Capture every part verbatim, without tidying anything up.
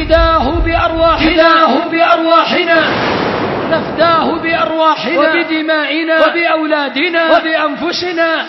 فداه بأرواحنا بأرواحنا نفداه بأرواحنا وبدمائنا وبأولادنا وبأنفسنا.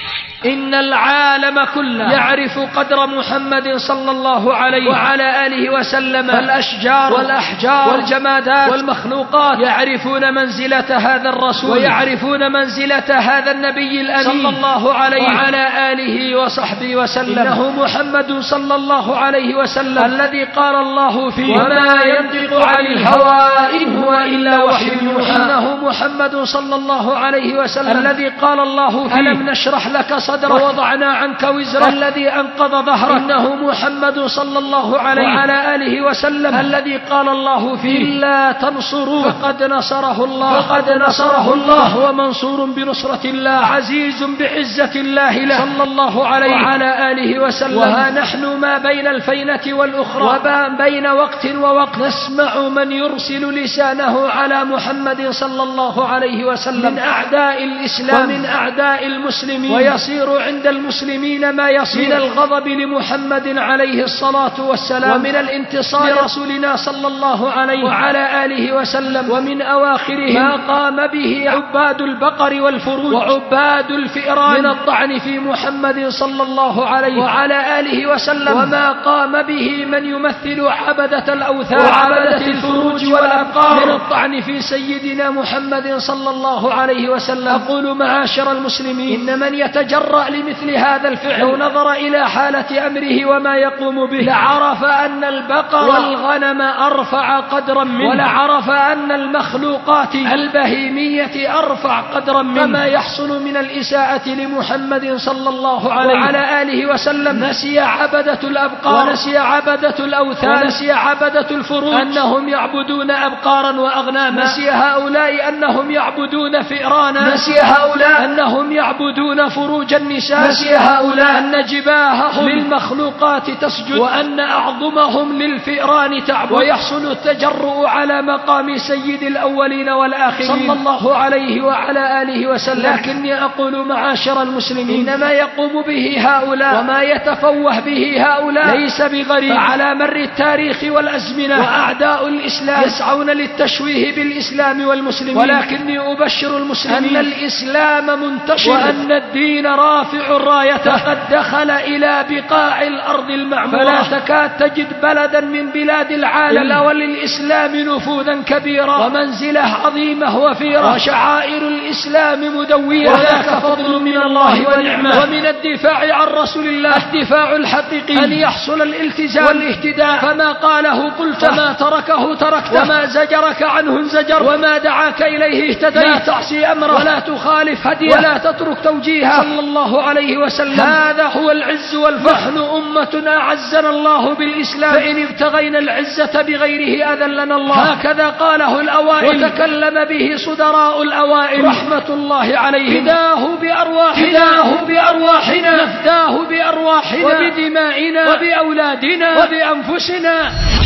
إن العالم كله يعرف قدر محمد صلى الله عليه وعلى آله وسلم. الأشجار والأحجار والجمادات والمخلوقات يعرفون منزلة هذا الرسول ويعرفون منزلة هذا النبي الأمين صلى الله عليه وعلى آله وصحبه وسلم. إنه محمد صلى الله عليه وسلم الذي قال الله فيه وما ينطق عن الهوى إن هو إلا وحي يوحى. إنه محمد صلى الله عليه وسلم الذي قال الله فيه ألم نشرح لك صدرك ووضعنا عنك وزرك الذي أنقض ظهرك. إنه محمد صلى الله عليه وعلى آله وسلم الذي قال الله فيه إلا تنصروه فقد نصره الله فقد نصره الله هو منصور بنصرة الله عزيز بعزة الله له صلى الله عليه وعلى آله وسلم. وها نحن ما بين الفينة والأخرى وما بين وقت ووقت نسمع من يرسل لسانه على محمد صلى الله عليه وسلم من أعداء الإسلام ومن أعداء المسلمين ويصير عند المسلمين ما يصير من الغضب لمحمد عليه الصلاة والسلام ومن الانتصار لرسولنا صلى الله عليه وعلى آله وسلم. ومن أواخره ما قام به عباد البقر والفروج وعباد الفئران من الطعن في محمد صلى الله عليه وعلى آله وسلم. وما قام به من يمثل عبدة الأوثان وعبدة الفروج والأبقار من الطعن في سيدنا محمد صلى الله عليه وسلم. أقول معاشر المسلمين إن من يتجرأ لمثل هذا الفعل لو نظر إلى حالة أمره وما يقوم به لعرف أن البقر والغنم أرفع قدرا منه ولعرف أن المخلوقات البهيمية أرفع قدرا منه. فما يحصل من الإساءة لمحمد صلى الله عليه وعلى آله وسلم نسي عبدة الأبقار ونسي عبدة الأوثان ونسي عبدة الفروج أنهم يعبدون أبقارا وأغناما. نسي هؤلاء أنهم يعبدون فئرانا. نسي هؤلاء أنهم يعبدون فروج النساء. نسي هؤلاء أن جباههم للمخلوقات تسجد وأن أعظمهم للفئران تعبد. ويحصل التجرؤ على مقام سيد الأولين والآخرين صلى الله عليه وعلى آله وسلم. لكني أقول معاشر المسلمين إنما يقوم به هؤلاء وما يتفوه به هؤلاء ليس بغريب. فعلى مر التاريخ والأزمنة وأعداء الإسلام يسعون للتشويه بالإسلام والمسلمين. ولكني أبشر المسلمين أن الإسلام منتشر وأن الدين رافع الراية فقد دخل إلى بقاع الأرض المعمورة. فلا تكاد تجد بلدا من بلاد العالم إلا وللإسلام نفوذا كبيرا ومنزلة عظيمة وفيرة وشعائر الإسلام مدوية. وذاك فضل من الله ونعمة. ومن الدفاع عن رسول الله الدفاع الحقيقي أن يحصل الالتزام والاهتداء. فما قاله قلت وما تركه تركت وما زجرك عنه انزجر وما دعاك إليه اهتديت. لا تعصي أمره ولا تخالف هديه ولا تترك توجيهه صلى الله عليه وسلم. هذا هو العز والفخر. نحن أمة أعزنا الله بالإسلام فإن ابتغينا العزة بغيره أذلنا الله. هكذا قاله الأوائل وتكلم به صدراء الأوائل رحمة الله عليهم. فداه بأرواحنا بأرواحنا نفداه بأرواحنا وبدمائنا وبأولادنا وبأنفسنا.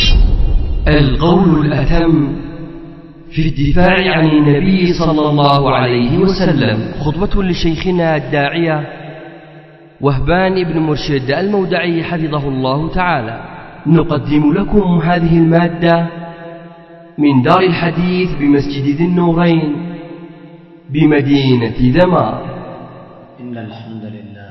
القول الأتم في الدفاع عن النبي صلى الله عليه وسلم. خطبة لشيخنا الداعية وهبان بن مرشد المودعي حفظه الله تعالى. نقدم لكم هذه المادة من دار الحديث بمسجد ذي النورين بمدينة ذمار. إن الحمد لله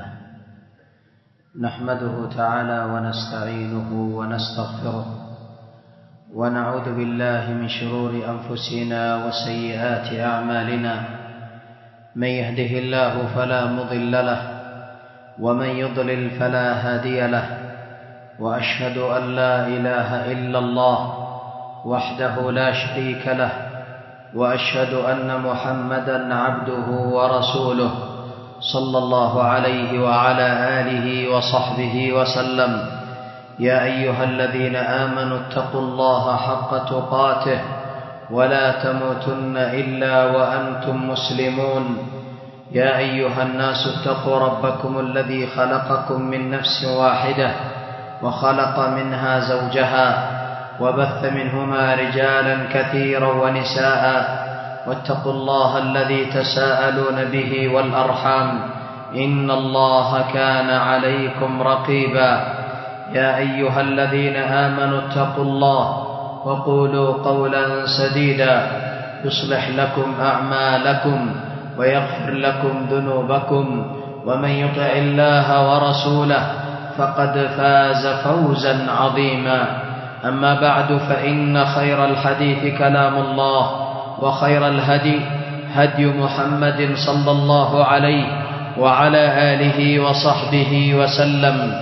نحمده تعالى ونستعينه ونستغفره ونعوذ بالله من شرور أنفسنا وسيئات أعمالنا. من يهده الله فلا مضل له ومن يضلل فلا هادي له. وأشهد أن لا إله إلا الله وحده لا شريك له وأشهد أن محمدًا عبده ورسوله صلى الله عليه وعلى آله وصحبه وسلم. يا أيها الذين آمنوا اتقوا الله حق تقاته ولا تموتن إلا وأنتم مسلمون. يا أيها الناس اتقوا ربكم الذي خلقكم من نفس واحدة وخلق منها زوجها وبث منهما رجالا كثيرا ونساء. واتقوا الله الذي تساءلون به والأرحام إن الله كان عليكم رقيبا. يا أيها الذين آمنوا اتقوا الله وقولوا قولا سديدا يصلح لكم أعمالكم ويغفر لكم ذنوبكم ومن يطع الله ورسوله فقد فاز فوزا عظيما. أما بعد، فإن خير الحديث كلام الله، وخير الهدي هدي محمد صلى الله عليه وعلى آله وصحبه وسلم،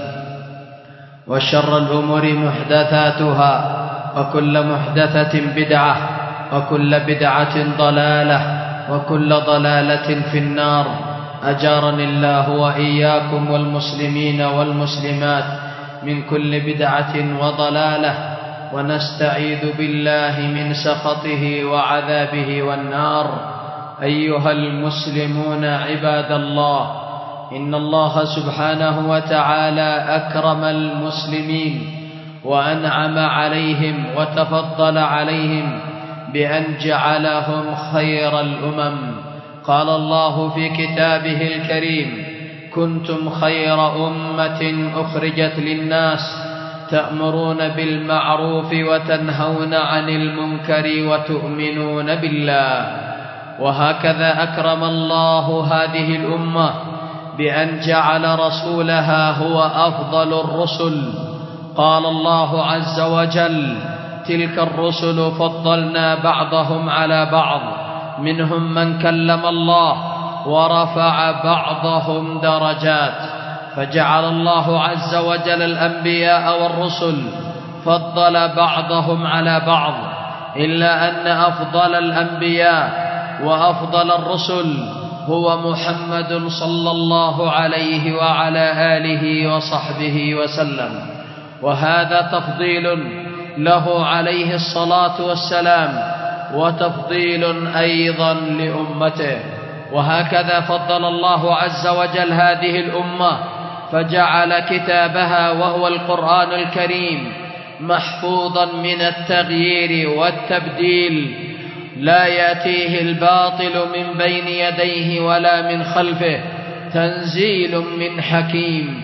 وشر الأمور محدثاتها، وكل محدثة بدعة، وكل بدعة ضلالة، وكل ضلالة في النار. أجارني الله وإياكم والمسلمين والمسلمات من كل بدعة وضلالة، ونستعيذ بالله من سخطه وعذابه والنار. أيها المسلمون عباد الله، إن الله سبحانه وتعالى أكرم المسلمين وأنعم عليهم وتفضل عليهم بأن جعلهم خير الأمم. قال الله في كتابه الكريم: كنتم خير أمة أخرجت للناس تأمرون بالمعروف وتنهون عن المنكر وتؤمنون بالله. وهكذا أكرم الله هذه الأمة بأن جعل رسولها هو أفضل الرسل. قال الله عز وجل: تلك الرسل فضلنا بعضهم على بعض، منهم من كلم الله ورفع بعضهم درجات. فجعل الله عز وجل الأنبياء والرسل فضل بعضهم على بعض، إلا أن أفضل الأنبياء وأفضل الرسل هو محمد صلى الله عليه وعلى آله وصحبه وسلم، وهذا تفضيل له عليه الصلاة والسلام، وتفضيل أيضا لأمته. وهكذا فضل الله عز وجل هذه الأمة، فجعل كتابها وهو القرآن الكريم محفوظا من التغيير والتبديل، لا يأتيه الباطل من بين يديه ولا من خلفه، تنزيل من حكيم.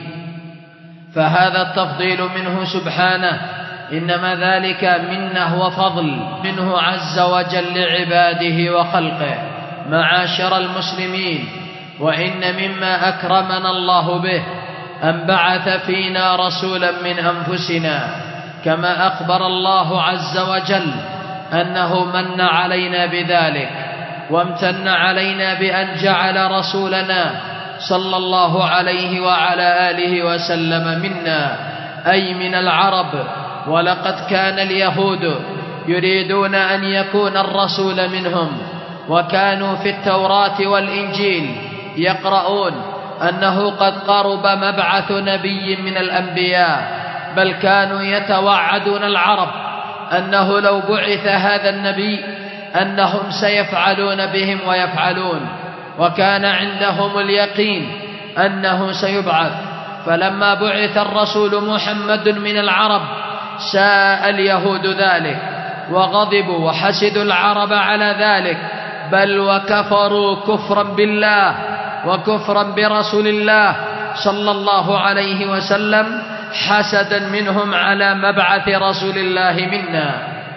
فهذا التفضيل منه سبحانه، إنما ذلك منه وفضل منه عز وجل لعباده وخلقه. معاشر المسلمين، وإن مما أكرمنا الله به أن بعث فينا رسولا من أنفسنا، كما أخبر الله عز وجل أنه من علينا بذلك، وامتن علينا بأن جعل رسولنا صلى الله عليه وعلى آله وسلم منا، أي من العرب. ولقد كان اليهود يريدون أن يكون الرسول منهم، وكانوا في التوراة والإنجيل يقرؤون أنه قد قرب مبعث نبي من الأنبياء، بل كانوا يتوعدون العرب أنه لو بعث هذا النبي أنهم سيفعلون بهم ويفعلون، وكان عندهم اليقين أنه سيبعث. فلما بعث الرسول محمد من العرب ساء اليهود ذلك، وغضبوا وحسدوا العرب على ذلك، بل وكفروا كفرا بالله وكفرا برسول الله صلى الله عليه وسلم، حسدا منهم على مبعث رسول الله منا.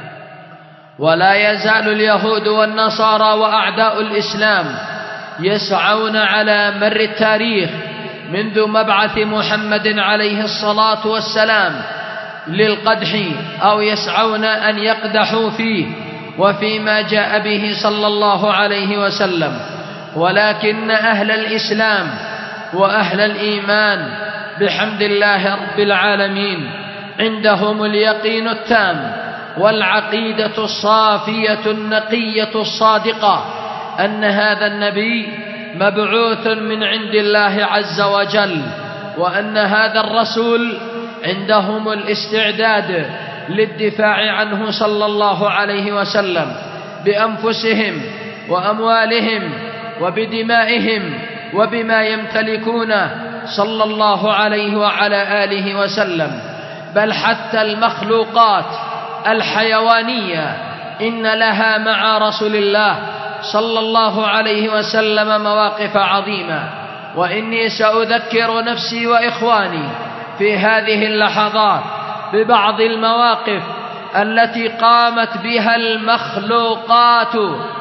ولا يزال اليهود والنصارى وأعداء الإسلام يسعون على مر التاريخ منذ مبعث محمد عليه الصلاة والسلام للقدح، أو يسعون أن يقدحوا فيه وفيما جاء به صلى الله عليه وسلم. ولكن أهل الإسلام وأهل الإيمان بحمد الله رب العالمين عندهم اليقين التام والعقيدة الصافية النقية الصادقة أن هذا النبي مبعوث من عند الله عز وجل، وأن هذا الرسول عندهم الاستعداد للدفاع عنه صلى الله عليه وسلم بأنفسهم وأموالهم وبدمائهم وبما يمتلكونه صلى الله عليه وعلى آله وسلم. بل حتى المخلوقات الحيوانية إن لها مع رسول الله صلى الله عليه وسلم مواقف عظيمة. وإني سأذكر نفسي وإخواني في هذه اللحظات ببعض المواقف التي قامت بها المخلوقات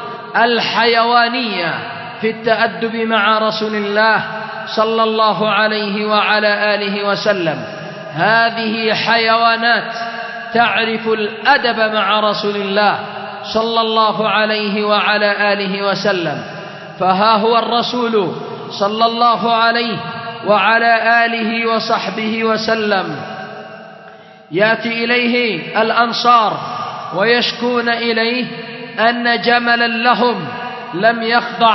الحيوانية في التأدب مع رسول الله صلى الله عليه وعلى آله وسلم. هذه حيوانات تعرف الأدب مع رسول الله صلى الله عليه وعلى آله وسلم. فها هو الرسول صلى الله عليه وعلى آله وصحبه وسلم يأتي إليه الأنصار ويشكون إليه أن جملا لهم لم يخضع،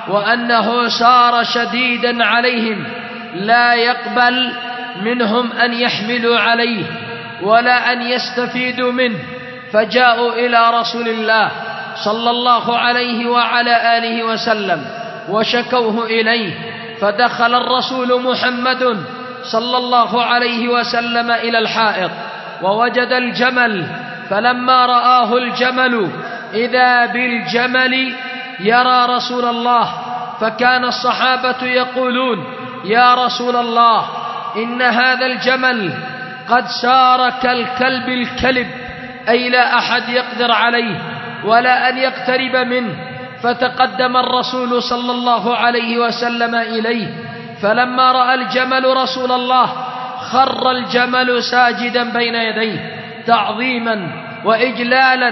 وأنه سار شديدا عليهم لا يقبل منهم أن يحملوا عليه ولا أن يستفيدوا منه. فجاءوا إلى رسول الله صلى الله عليه وعلى آله وسلم وشكوه إليه، فدخل الرسول محمد صلى الله عليه وسلم إلى الحائط ووجد الجمل، فلما رآه الجمل إذا بالجمل يرى رسول الله، فكان الصحابة يقولون: يا رسول الله، إن هذا الجمل قد سار كالكلب الكلب، أي لا أحد يقدر عليه ولا أن يقترب منه. فتقدم الرسول صلى الله عليه وسلم إليه، فلما رأى الجمل رسول الله خر الجمل ساجدا بين يديه تعظيما وإجلالا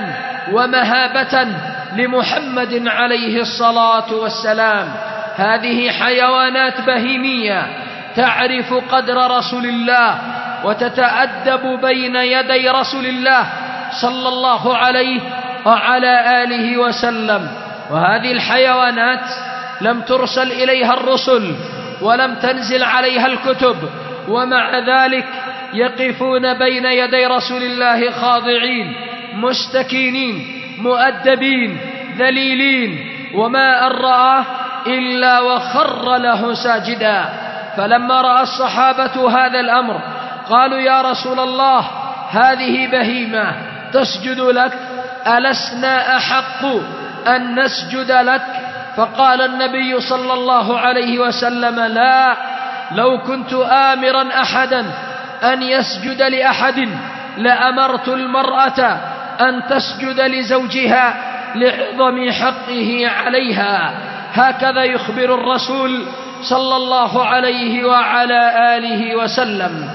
ومهابة لمحمد عليه الصلاة والسلام. هذه حيوانات بهيمية تعرف قدر رسول الله وتتأدب بين يدي رسول الله صلى الله عليه وعلى آله وسلم. وهذه الحيوانات لم ترسل إليها الرسل ولم تنزل عليها الكتب، ومع ذلك يقفون بين يدي رسول الله خاضعين مستكينين مؤدبين ذليلين، وما أن رآه إلا وخر له ساجدا. فلما رأى الصحابة هذا الأمر قالوا: يا رسول الله، هذه بهيمة تسجد لك، ألسنا أحق أن نسجد لك؟ فقال النبي صلى الله عليه وسلم: لا، لو كنت آمرا أحدا أن يسجد لأحد لأمرت المرأة أن تسجد لزوجها لعظم حقه عليها. هكذا يخبر الرسول صلى الله عليه وعلى آله وسلم.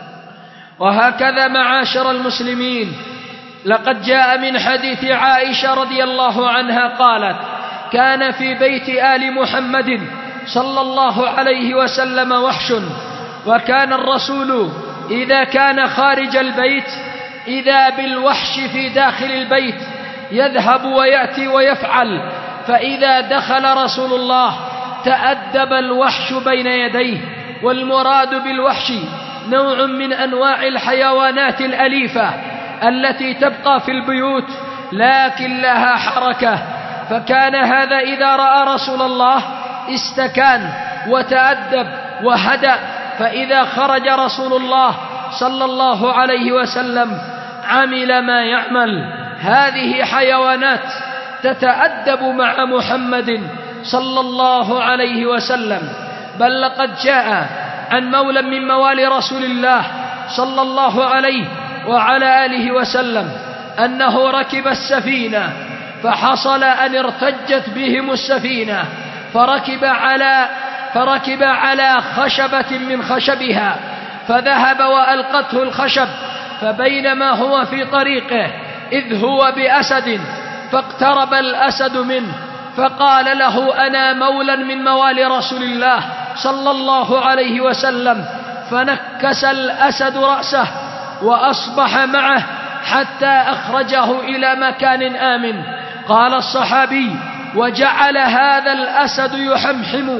وهكذا معاشر المسلمين، لقد جاء من حديث عائشة رضي الله عنها قالت: كان في بيت آل محمد صلى الله عليه وسلم وحش، وكان الرسول إذا كان خارج البيت إذا بالوحش في داخل البيت يذهب ويأتي ويفعل، فإذا دخل رسول الله تأدب الوحش بين يديه. والمراد بالوحش نوع من أنواع الحيوانات الأليفة التي تبقى في البيوت لكن لها حركة. فكان هذا إذا رأى رسول الله استكان وتأدب وهدأ، فإذا خرج رسول الله صلى الله عليه وسلم عمل ما يعمل. هذه حيوانات تتأدب مع محمد صلى الله عليه وسلم. بل لقد جاء عن مولى من موالي رسول الله صلى الله عليه وعلى آله وسلم أنه ركب السفينة، فحصل أن ارتجت بهم السفينة، فركب على فركب على خشبة من خشبها، فذهب وألقته الخشب، فبينما هو في طريقه إذ هو بأسد، فاقترب الأسد منه فقال له: أنا مولى من موالي رسول الله صلى الله عليه وسلم. فنكس الأسد رأسه وأصبح معه حتى أخرجه إلى مكان آمن. قال الصحابي: وجعل هذا الأسد يحمحم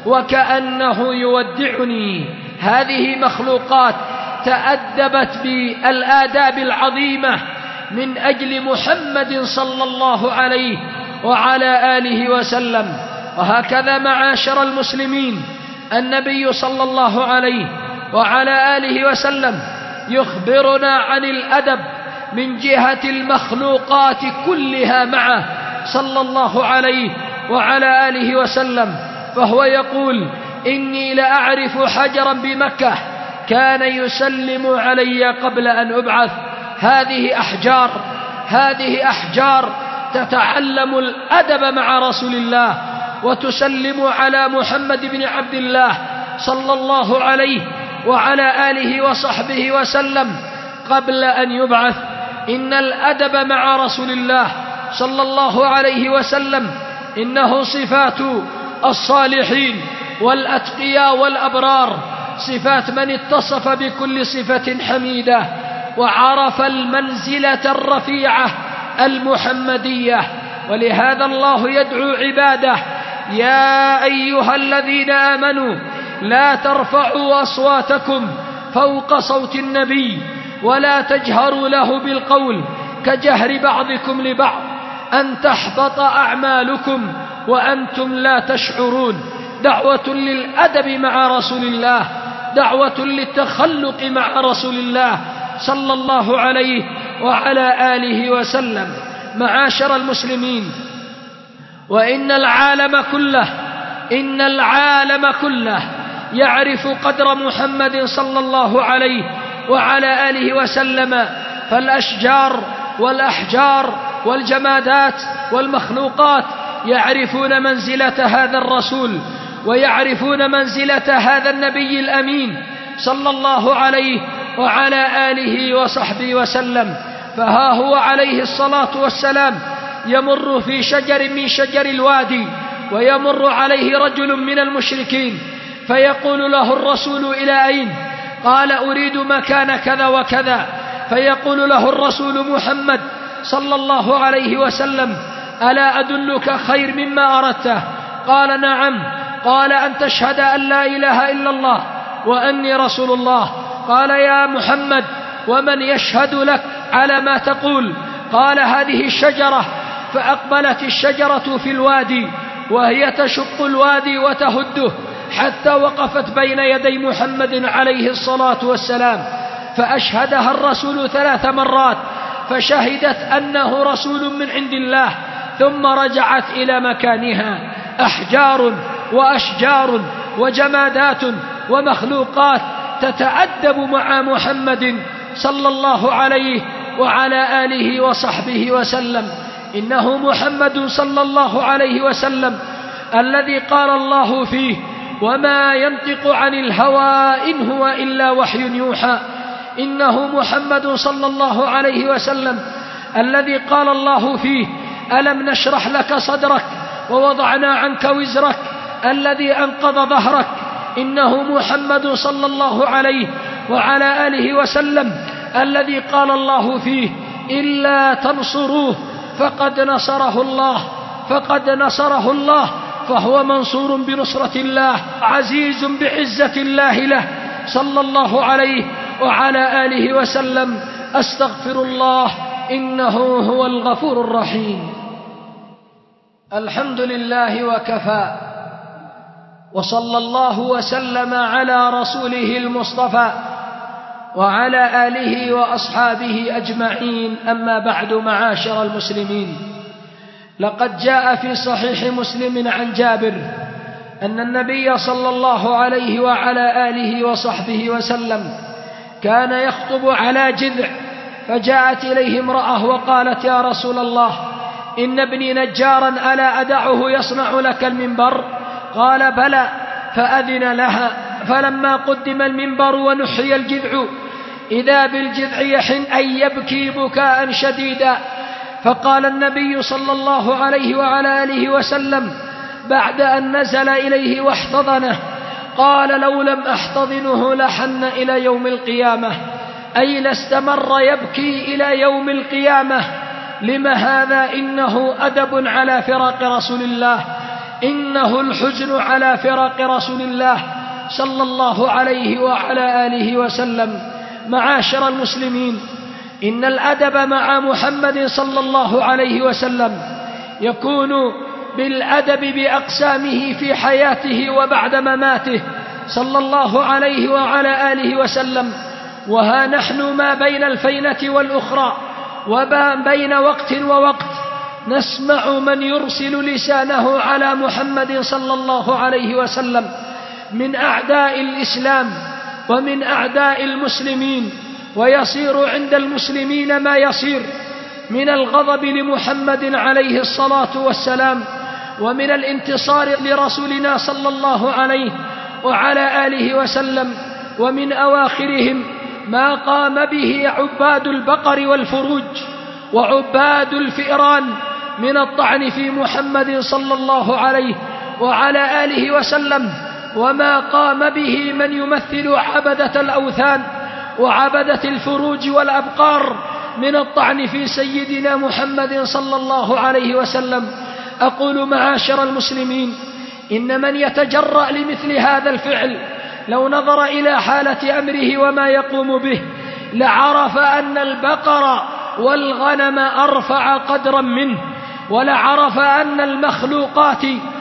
وكأنه يودعني. هذه مخلوقات تأدبت بالآداب العظيمة من أجل محمد صلى الله عليه وعلى آله وسلم. وهكذا معاشر المسلمين، النبي صلى الله عليه وعلى آله وسلم يخبرنا عن الأدب من جهة المخلوقات كلها معه صلى الله عليه وعلى آله وسلم. فهو يقول: إني لأعرف حجرا بمكة كان يسلم علي قبل أن أبعث. هذه أحجار هذه أحجار تتعلم الأدب مع رسول الله وتسلم على محمد بن عبد الله صلى الله عليه وعلى آله وصحبه وسلم قبل أن يبعث. إن الأدب مع رسول الله صلى الله عليه وسلم إنه صفات الصالحين والأتقياء والأبرار، صفات من اتصف بكل صفة حميدة وعرف المنزلة الرفيعة المحمدية. ولهذا الله يدعو عباده: يا أيها الذين آمنوا لا ترفعوا أصواتكم فوق صوت النبي ولا تجهروا له بالقول كجهر بعضكم لبعض أن تحبط أعمالكم وأنتم لا تشعرون. دعوة للأدب مع رسول الله، دعوة للتخلق مع رسول الله صلى الله عليه وعلى آله وسلم. معاشر المسلمين، وإن العالم كله إن العالم كله يعرف قدر محمد صلى الله عليه وعلى آله وسلم، فالأشجار والأحجار والجمادات والمخلوقات يعرفون منزلة هذا الرسول ويعرفون منزلة هذا النبي الأمين صلى الله عليه وعلى آله وصحبه وسلم. فها هو عليه الصلاة والسلام يمر في شجر من شجر الوادي، ويمر عليه رجل من المشركين فيقول له الرسول: إلى أين؟ قال: أريد مكان كذا وكذا. فيقول له الرسول محمد صلى الله عليه وسلم: ألا أدلك خير مما أردته؟ قال: نعم. قال: أن تشهد أن لا إله إلا الله وأني رسول الله. قال: يا محمد، ومن يشهد لك على ما تقول؟ قال: هذه الشجرة. فأقبلت الشجرة في الوادي وهي تشق الوادي وتهده حتى وقفت بين يدي محمد عليه الصلاة والسلام، فأشهدها الرسول ثلاث مرات فشهدت أنه رسول من عند الله، ثم رجعت إلى مكانها. أحجار وأشجار وجمادات ومخلوقات تتأدب مع محمد صلى الله عليه وعلى آله وصحبه وسلم. إنه محمد صلى الله عليه وسلم الذي قال الله فيه: وما ينطق عن الهوى إن هو إلا وحي يوحى. إنه محمد صلى الله عليه وسلم الذي قال الله فيه: ألم نشرح لك صدرك ووضعنا عنك وزرك الذي أنقض ظهرك. إنه محمد صلى الله عليه وعلى آله وسلم الذي قال الله فيه: إلا تنصروه فقد نصره الله فقد نصره الله فهو منصور بنصرة الله عزيز بعزة الله له صلى الله عليه وعلى آله وسلم. أستغفر الله إنه هو الغفور الرحيم. الحمد لله وكفى، وصلى الله وسلم على رسوله المصطفى وعلى آله وأصحابه أجمعين. أما بعد، معاشر المسلمين، لقد جاء في صحيح مسلم عن جابر أن النبي صلى الله عليه وعلى آله وصحبه وسلم كان يخطب على جذع، فجاءت إليه امرأة وقالت: يا رسول الله، إن ابني نجارا، ألا أدعه يصنع لك المنبر؟ قال: بلى. فأذن لها. فلما قدم المنبر ونحي الجذع إذا بالجذع يحن أن يبكي بكاء شديدا. فقال النبي صلى الله عليه وعلى آله وسلم بعد أن نزل إليه واحتضنه: قال: لو لم أحتضنه لحن إلى يوم القيامة، أي لاستمر يبكي إلى يوم القيامة. لم هذا؟ إنه أدب على فراق رسول الله، إنه الحزن على فراق رسول الله صلى الله عليه وعلى آله وسلم. معاشر المسلمين، إن الأدب مع محمد صلى الله عليه وسلم يكون بالأدب بأقسامه في حياته وبعد مماته صلى الله عليه وعلى آله وسلم. وها نحن ما بين الفينة والأخرى وما بين وقت ووقت نسمع من يرسل لسانه على محمد صلى الله عليه وسلم من أعداء الإسلام ومن أعداء المسلمين، ويصير عند المسلمين ما يصير من الغضب لمحمد عليه الصلاة والسلام، ومن الانتصار لرسولنا صلى الله عليه وعلى آله وسلم. ومن أواخرهم ما قام به عباد البقر والفروج وعباد الفئران من الطعن في محمد صلى الله عليه وعلى آله وسلم، وما قام به من يمثل عبدة الأوثان وعبدة الفروج والأبقار من الطعن في سيدنا محمد صلى الله عليه وسلم. أقول معاشر المسلمين، إن من يتجرأ لمثل هذا الفعل لو نظر إلى حالة أمره وما يقوم به لعرف أن البقر والغنم أرفع قدرا منه، ولعرف أن المخلوقات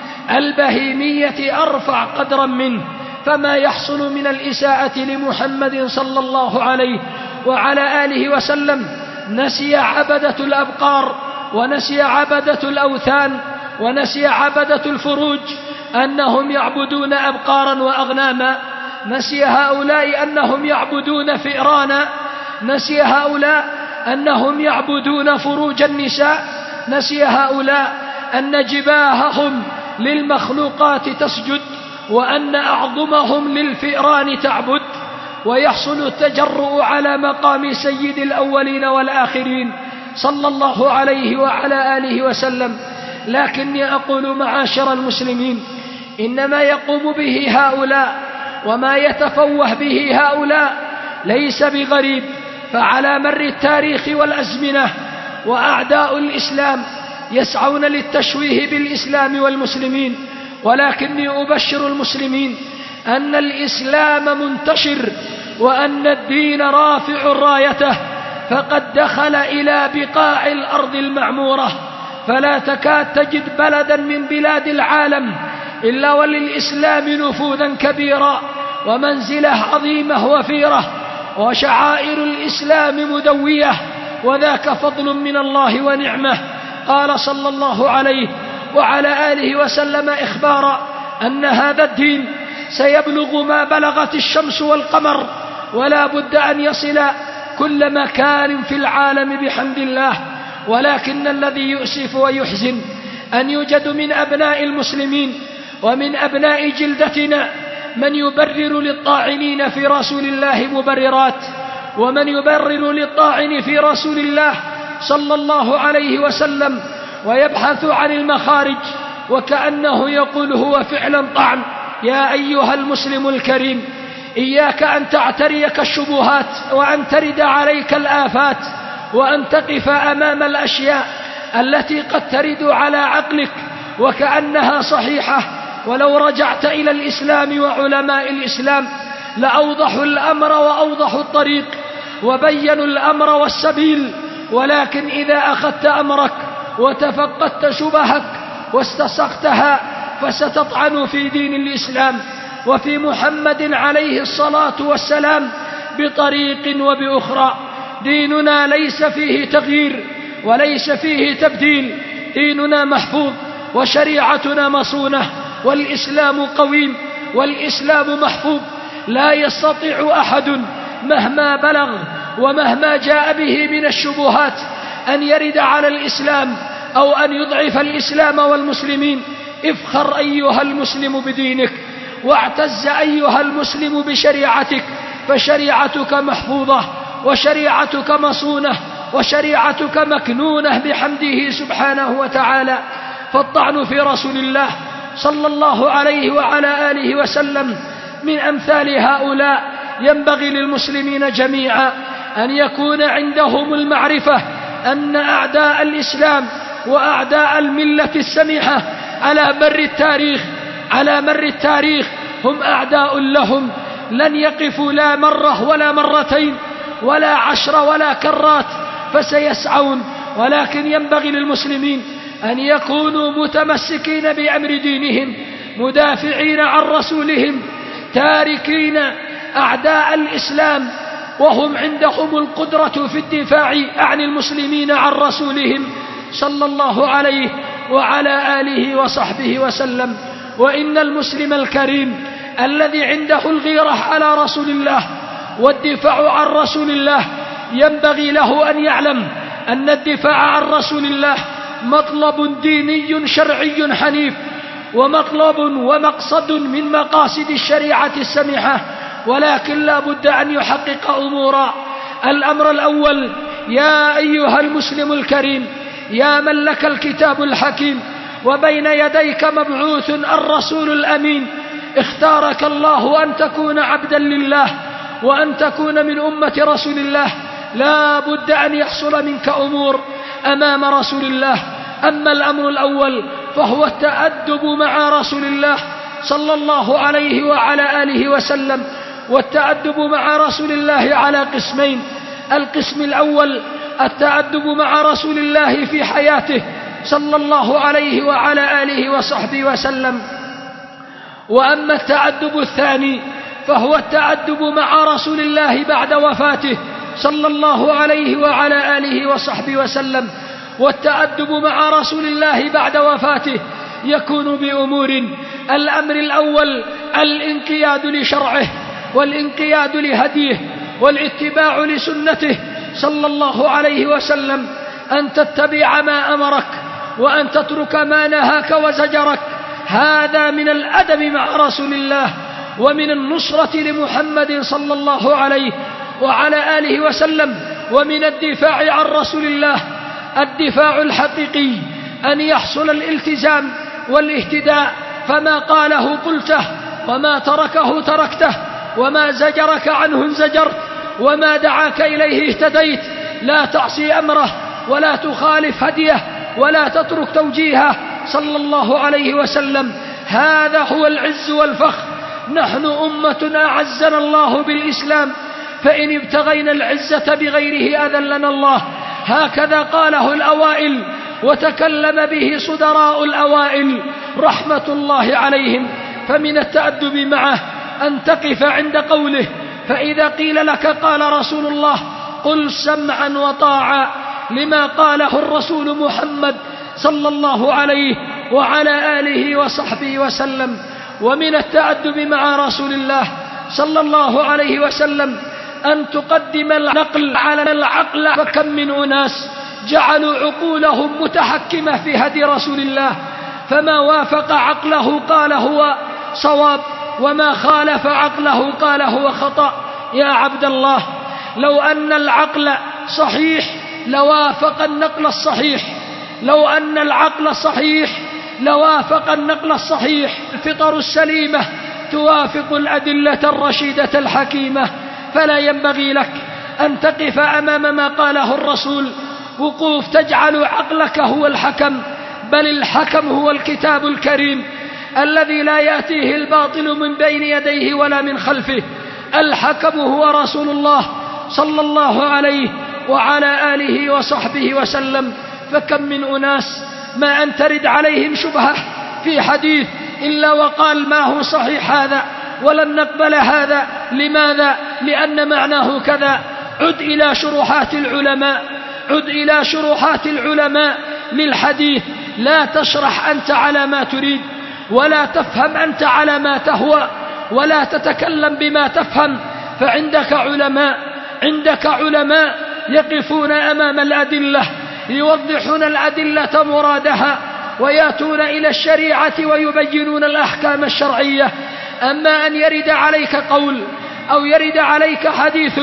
البهيمية أرفع قدرا منه. فما يحصل من الإساءة لمحمد صلى الله عليه وعلى آله وسلم نسي عبدة الأبقار، ونسي عبدة الأوثان، ونسي عبدة الفروج أنهم يعبدون أبقارا وأغناما، نسي هؤلاء أنهم يعبدون فئرانا، نسي هؤلاء أنهم يعبدون فروج النساء، نسي هؤلاء أن جباههم للمخلوقات تسجد، وأن أعظمهم للفئران تعبد. ويحصل التجرؤ على مقام سيد الأولين والآخرين صلى الله عليه وعلى آله وسلم. لكني أقول معاشر المسلمين، إن ما يقوم به هؤلاء وما يتفوه به هؤلاء ليس بغريب، فعلى مر التاريخ والأزمنة وأعداء الإسلام يسعون للتشويه بالإسلام والمسلمين. ولكني أبشر المسلمين أن الإسلام منتشر، وأن الدين رافع رايته، فقد دخل إلى بقاع الأرض المعمورة، فلا تكاد تجد بلدا من بلاد العالم إلا وللإسلام نفوذا كبيرا ومنزلة عظيمة وفيرة، وشعائر الإسلام مدوية، وذاك فضل من الله ونعمة. قال صلى الله عليه وعلى آله وسلم إخبارا أن هذا الدين سيبلغ ما بلغت الشمس والقمر، ولا بد أن يصل كل مكان في العالم بحمد الله. ولكن الذي يؤسف ويحزن أن يوجد من أبناء المسلمين ومن أبناء جلدتنا من يبرر للطاعنين في رسول الله مبررات، ومن يبرر للطاعن في رسول الله صلى الله عليه وسلم ويبحث عن المخارج، وكأنه يقول هو فعلا طعن. يا أيها المسلم الكريم، إياك أن تعتريك الشبهات، وأن ترد عليك الآفات، وأن تقف أمام الأشياء التي قد ترد على عقلك وكأنها صحيحة. ولو رجعت إلى الإسلام وعلماء الإسلام لأوضحوا الأمر وأوضحوا الطريق وبينوا الأمر والسبيل. ولكن إذا أخذت أمرك وتفقدت شبهك واستسقتها فستطعن في دين الإسلام وفي محمد عليه الصلاة والسلام بطريق وبأخرى. ديننا ليس فيه تغيير وليس فيه تبديل، ديننا محفوظ وشريعتنا مصونة، والإسلام قويم والإسلام محفوظ. لا يستطيع أحد مهما بلغ ومهما جاء به من الشبهات أن يرد على الإسلام أو أن يضعف الإسلام والمسلمين. افخر أيها المسلم بدينك، واعتز أيها المسلم بشريعتك، فشريعتك محفوظة وشريعتك مصونة وشريعتك مكنونة بحمده سبحانه وتعالى. فالطعن في رسول الله صلى الله عليه وعلى آله وسلم من أمثال هؤلاء. ينبغي للمسلمين جميعا أن يكون عندهم المعرفة أن أعداء الإسلام وأعداء الملة السمحة على مر التاريخ على مر التاريخ هم أعداء لهم، لن يقفوا لا مرة ولا مرتين ولا عشر ولا كرات، فسيسعون. ولكن ينبغي للمسلمين أن يكونوا متمسكين بأمر دينهم، مدافعين عن رسولهم، تاركين أعداء الإسلام وهم عندهم القدرة في الدفاع عن المسلمين عن رسولهم صلى الله عليه وعلى آله وصحبه وسلم. وإن المسلم الكريم الذي عنده الغيرة على رسول الله والدفاع عن رسول الله ينبغي له أن يعلم أن الدفاع عن رسول الله مطلب ديني شرعي حنيف، ومطلب ومقصد من مقاصد الشريعة السميحة، ولكن لا بد أن يحقق أمورا. الأمر الأول: يا أيها المسلم الكريم، يا من لك الكتاب الحكيم وبين يديك مبعوث الرسول الأمين، اختارك الله أن تكون عبدا لله وأن تكون من أمة رسول الله، لا بد أن يحصل منك أمور أمام رسول الله. أما الأمر الأول فهو التأدب مع رسول الله صلى الله عليه وعلى آله وسلم. والتأدب مع رسول الله على قسمين: القسم الأول التأدب مع رسول الله في حياته صلى الله عليه وعلى آله وصحبه وسلم. وأما التأدب الثاني فهو التأدب مع رسول الله بعد وفاته صلى الله عليه وعلى آله وصحبه وسلم. والتأدب مع رسول الله بعد وفاته يكون بأمور: الأمر الأول الانقياد لشرعه والانقياد لهديه والاتباع لسنته صلى الله عليه وسلم، أن تتبع ما أمرك وأن تترك ما نهاك وزجرك. هذا من الأدب مع رسول الله ومن النصرة لمحمد صلى الله عليه وعلى آله وسلم، ومن الدفاع عن رسول الله. الدفاع الحقيقي أن يحصل الالتزام والاهتداء، فما قاله قلته وما تركه تركته وما زجرك عنه انزجرت وما دعاك إليه اهتديت. لا تعصي أمره ولا تخالف هديه ولا تترك توجيهه صلى الله عليه وسلم. هذا هو العز والفخر. نحن أمة أعزنا الله بالإسلام، فإن ابتغينا العزة بغيره أذلنا الله. هكذا قاله الأوائل وتكلم به صدراء الأوائل رحمة الله عليهم. فمن التأدب معه أن تقف عند قوله، فإذا قيل لك قال رسول الله قل سمعا وطاعا لما قاله الرسول محمد صلى الله عليه وعلى آله وصحبه وسلم. ومن التأدب مع رسول الله صلى الله عليه وسلم أن تقدم النقل على العقل، فكم من أناس جعلوا عقولهم متحكمة في هدي رسول الله، فما وافق عقله قال هو صواب وما خالف عقله قال هو خطأ. يا عبد الله، لو أن العقل صحيح لوافق النقل الصحيح، لو أن العقل صحيح لوافق النقل الصحيح. الفطر السليمة توافق الأدلة الرشيدة الحكيمة، فلا ينبغي لك أن تقف أمام ما قاله الرسول وقوف تجعل عقلك هو الحكم، بل الحكم هو الكتاب الكريم الذي لا يأتيه الباطل من بين يديه ولا من خلفه. الحكم هو رسول الله صلى الله عليه وعلى آله وصحبه وسلم. فكم من أناس ما أن ترد عليهم شبهة في حديث إلا وقال ما هو صحيح هذا ولن نقبل هذا. لماذا؟ لأن معناه كذا. عد إلى شروحات العلماء، عد إلى شروحات العلماء للحديث. لا تشرح أنت على ما تريد، ولا تفهم أنت على ما تهوى، ولا تتكلم بما تفهم، فعندك علماء، عندك علماء يقفون أمام الأدلة يوضحون الأدلة مرادها ويأتون إلى الشريعة ويبينون الأحكام الشرعية. أما أن يرد عليك قول أو يرد عليك حديث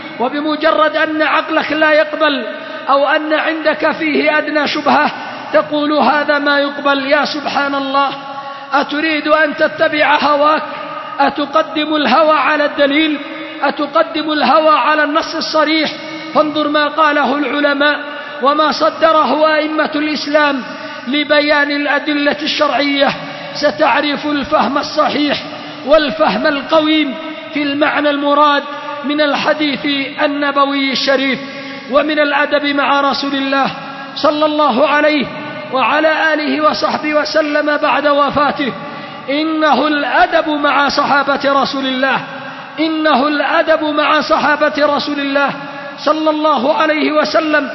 وبمجرد أن عقلك لا يقبل أو أن عندك فيه أدنى شبهة تقول هذا ما يقبل، يا سبحان الله، أتريد أن تتبع هواك؟ أتقدم الهوى على الدليل؟ أتقدم الهوى على النص الصريح؟ فانظر ما قاله العلماء وما صدره أئمة الإسلام لبيان الأدلة الشرعية، ستعرف الفهم الصحيح والفهم القويم في المعنى المراد من الحديث النبوي الشريف. ومن الأدب مع رسول الله صلى الله عليه وعلى آله وصحبه وسلم بعد وفاته إنه الأدب مع صحابة رسول الله، إنه الأدب مع صحابة رسول الله صلى الله عليه وسلم،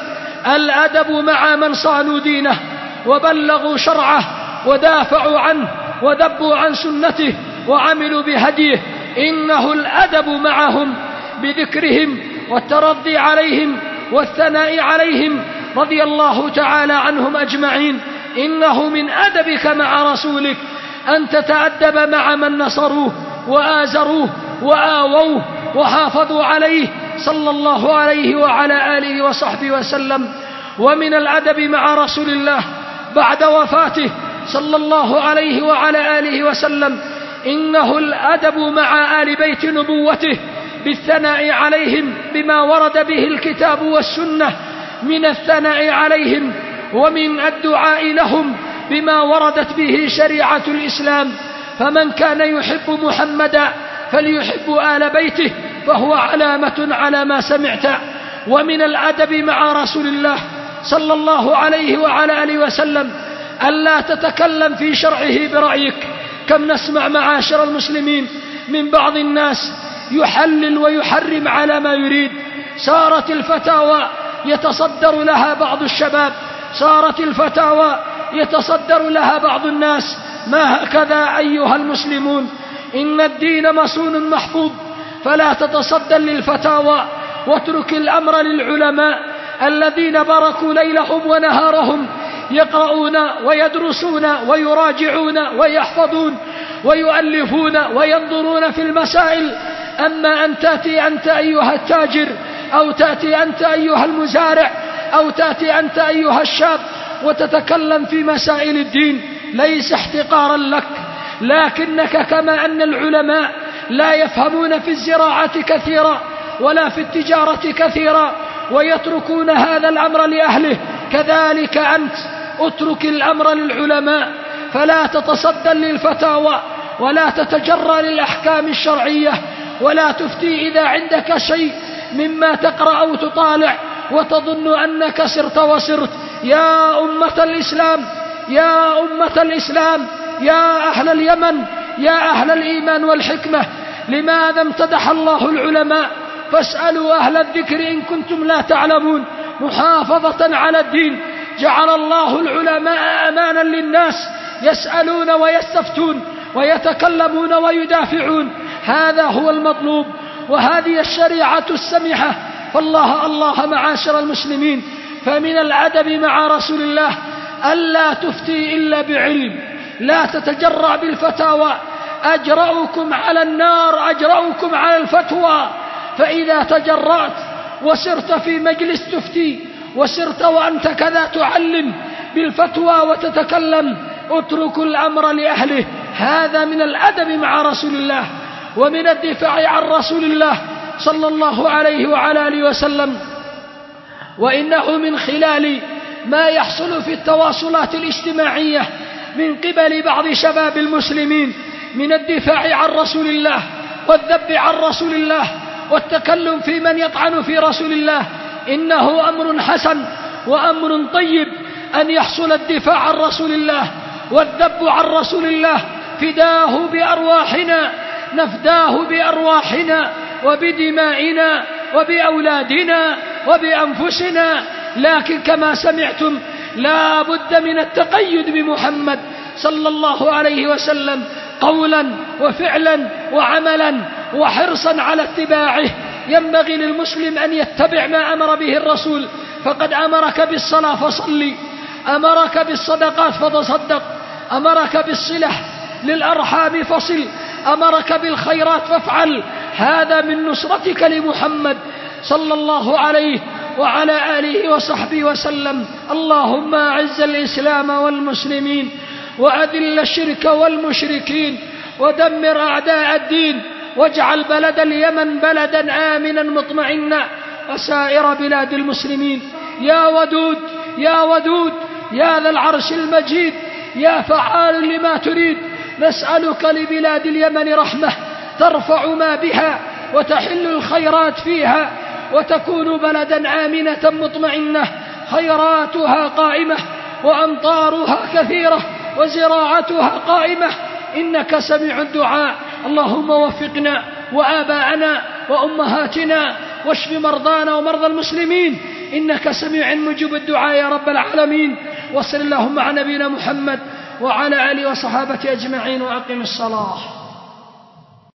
الأدب مع من صانوا دينه وبلغوا شرعه ودافعوا عنه وذبوا عن سنته وعملوا بهديه. إنه الأدب معهم بذكرهم والترضي عليهم والثناء عليهم رضي الله تعالى عنهم أجمعين. إنه من أدبك مع رسولك أن تتأدب مع من نصروه وآزروه وآووه وحافظوا عليه صلى الله عليه وعلى آله وصحبه وسلم. ومن الأدب مع رسول الله بعد وفاته صلى الله عليه وعلى آله وسلم إنه الأدب مع آل بيت نبوته بالثناء عليهم بما ورد به الكتاب والسنة من الثناء عليهم ومن الدعاء لهم بما وردت به شريعة الإسلام. فمن كان يحب محمدا فليحب آل بيته فهو علامة على ما سمعت. ومن الأدب مع رسول الله صلى الله عليه وعلى آله وسلم ألا تتكلم في شرعه برأيك. كم نسمع معاشر المسلمين من بعض الناس يحلل ويحرم على ما يريد. صارت الفتاوى يتصدر لها بعض الشباب، صارت الفتاوى يتصدر لها بعض الناس. ما هكذا أيها المسلمون، إن الدين مصون محفوظ، فلا تتصدر للفتاوى واترك الأمر للعلماء الذين باركوا ليلهم ونهارهم يقرؤون ويدرسون ويراجعون ويحفظون ويؤلفون وينظرون في المسائل. أما أن تأتي أنت أيها التاجر أو تأتي أنت أيها المزارع أو تأتي أنت أيها الشاب وتتكلم في مسائل الدين ليس احتقارا لك، لكنك كما أن العلماء لا يفهمون في الزراعة كثيرا ولا في التجارة كثيرا ويتركون هذا الأمر لأهله، كذلك أنت اترك الأمر للعلماء. فلا تتصدى للفتاوى ولا تتجرى للأحكام الشرعية ولا تفتي إذا عندك شيء مما تقرأ أو تطالع وتظن أنك سرت وسرت. يا أمة الإسلام، يا أمة الإسلام، يا أهل اليمن، يا أهل الإيمان والحكمة، لماذا امتدح الله العلماء؟ فاسألوا أهل الذكر إن كنتم لا تعلمون. محافظة على الدين جعل الله العلماء أمانا للناس، يسألون ويستفتون ويتكلمون ويدافعون. هذا هو المطلوب وهذه الشريعة السمحة. فالله الله معاشر المسلمين، فمن الأدب مع رسول الله ألا تفتي إلا بعلم، لا تتجرع بالفتاوى. أجرؤكم على النار أجرؤكم على الفتوى. فإذا تجرأت وسرت في مجلس تفتي وسرت وأنت كذا تعلم بالفتوى وتتكلم، اترك الأمر لأهله. هذا من الأدب مع رسول الله ومن الدفاع عن رسول الله صلى الله عليه وعلى آله وسلم. وإنه من خلال ما يحصل في التواصلات الاجتماعية من قبل بعض شباب المسلمين من الدفاع عن رسول الله والذب عن رسول الله والتكلم في من يطعن في رسول الله. إنه أمر حسن وأمر طيب أن يحصل الدفاع عن رسول الله والذب عن رسول الله. فداه بأرواحنا، نفداه بأرواحنا وبدمائنا وبأولادنا وبأنفسنا. لكن كما سمعتم لا بد من التقيد بمحمد صلى الله عليه وسلم قولا وفعلا وعملا وحرصا على اتباعه. ينبغي للمسلم أن يتبع ما أمر به الرسول، فقد أمرك بالصلاة فصلي، أمرك بالصدقات فتصدق، أمرك بالصلة للأرحام فصل، أمرك بالخيرات فافعل. هذا من نصرتك لمحمد صلى الله عليه وعلى آله وصحبه وسلم. اللهم أعز الإسلام والمسلمين وأذل الشرك والمشركين ودمر أعداء الدين، واجعل بلد اليمن بلدا آمنا مطمئنا وسائر بلاد المسلمين. يا ودود يا ودود يا ذا العرش المجيد يا فعال لما تريد، نسألك لبلاد اليمن رحمة ترفع ما بها وتحل الخيرات فيها وتكون بلدا آمنة مطمئنة خيراتها قائمة وأمطارها كثيرة وزراعتها قائمة، إنك سميع الدعاء. اللهم وفقنا وآباءنا وأمهاتنا واشف مرضانا ومرضى المسلمين، إنك سميع مجيب الدعاء يا رب العالمين. وصل اللهم على نبينا محمد وعلى آله وصحابته أجمعين وأقم الصلاة.